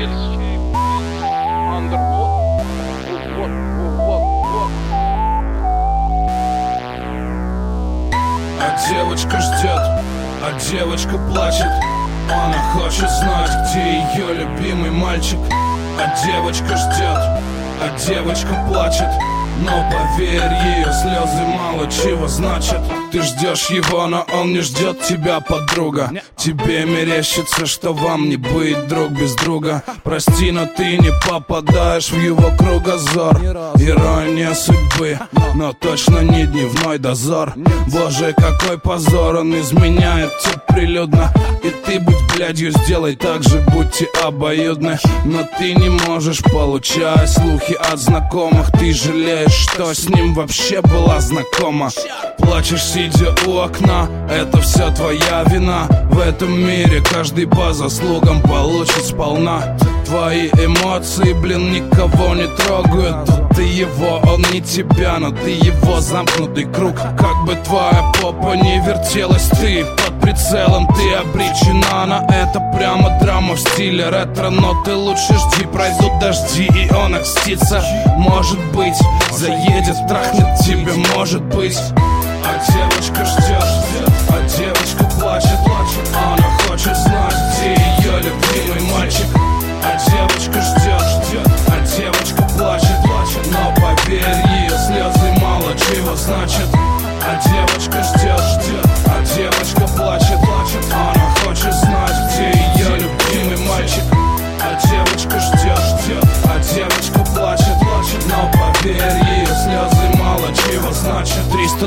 А девочка ждет, а девочка плачет. Она хочет знать, где ее любимый мальчик. А девочка ждет, а девочка плачет. Но поверь, ее слезы мало чего значат. Ты ждешь его, но он не ждет тебя, подруга. Тебе мерещится, что вам не быть друг без друга. Прости, но ты не попадаешь в его кругозор. Ирония судьбы, но точно не дневной дозор. Боже, какой позор, он изменяет тебе прилюдно. И ты, будь блядью, сделай так же, будьте обоюдны. Но ты не можешь получать слухи от знакомых. Ты жалеешь, что с ним вообще была знакома. Плачешь, сидя у окна, это все твоя вина. В этом мире каждый по заслугам получит сполна. Твои эмоции, блин, никого не трогают. Ты его, он не тебя, но ты его замкнутый круг. Как бы твоя попа не вертелась, ты под прицелом, ты обречена на это. Прямо драма в стиле ретро. Но ты лучше жди, пройдут дожди, и он окстится. Может быть, заедет, трахнет тебя, может быть. А девочка ждет, а девочка плачет. Она хочет знать, где ее любимый мальчик. А девочка ждет, а девочка плачет. Но поверь, ее слезы мало чего значат. А девочка ждет, а девочка плачет. Она хочет знать, где ее любимый мальчик. А девочка ждет, а девочка плачет. Но поверь, ее слезы мало чего значат.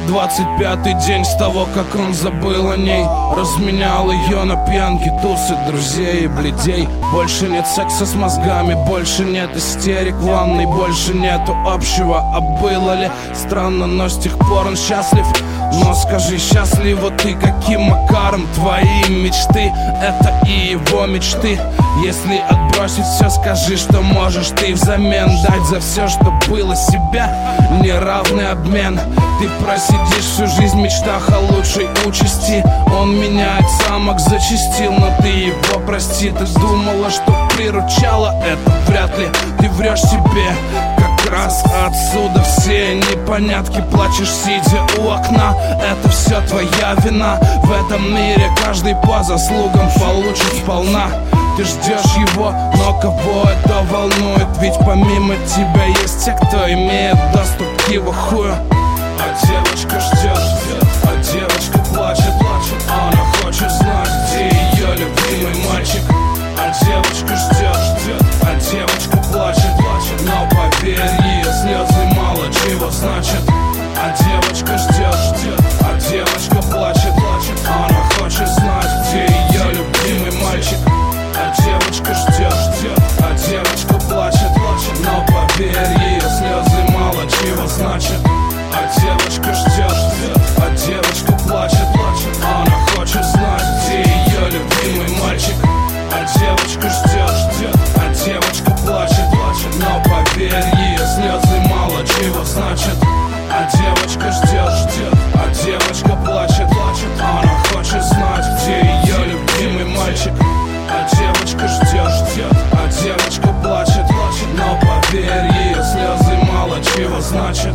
325-й день с того, как он забыл о ней. Разменял ее на пьянки, тусы, друзей и бледей. Больше нет секса с мозгами, больше нет истерик в ванной, больше нету общего. А было ли? Странно, но с тех пор он счастлив. Но скажи, счастлива ты каким макаром? Твои мечты — это и его мечты. Если отбросить все, скажи, что можешь ты взамен дать за все, что было себя. Неравный обмен. Ты просидишь всю жизнь в мечтах о лучшей участи. Он меняет самок, зачастил, но ты его прости. Ты думала, что приручала это? Вряд ли. Ты врешь себе. Как раз отсюда все непонятки. Плачешь, сидя у окна. Это все твоя вина. В этом мире каждый по заслугам получит сполна. Ты ждешь его, но кого это волнует? Ведь помимо тебя есть те, кто имеет доступ к его хую. А девочка ждет, а девочка плачет. Она хочет знать, где ее любимый мальчик. А девочка ждет, а девочка плачет. Но поверь, ее слезы мало чего значат. А девочка ждет, а девочка плачет. Она хочет знать, где ее любимый мальчик. А девочка ждет, а девочка плачет. Но поверь, ее слезы мало чего значат. А девочка ждет, а девочка плачет. Она хочет знать, где ее любимый мальчик. А девочка ждет, а девочка плачет. Но поверь, ее слезы мало чего значат. А девочка ждет, а девочка плачет. Она хочет знать, где ее любимый мальчик. А девочка ждет, а девочка плачет. Но поверь, ее слезы мало чего значат.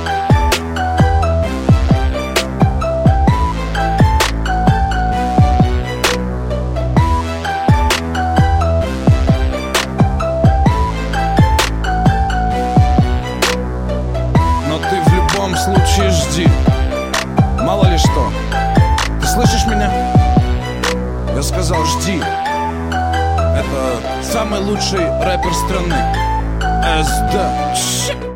Но ты в любом случае жди. Мало ли что. Ты слышишь меня? Я сказал, жди. Это самый лучший рэпер страны. СД.